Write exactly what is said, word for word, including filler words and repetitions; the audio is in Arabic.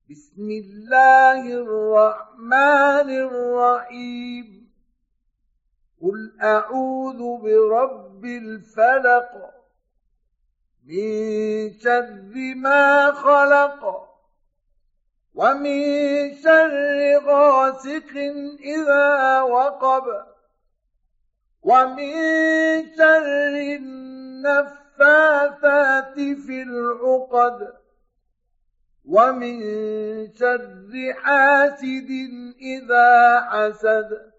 بسم الله الرحمن الرحيم. قل أعوذ برب الفلق من شر ما خلق ومن شر غاسق إذا وقب ومن شر النفاثات في العقد ومن شر حاسد إذا حسد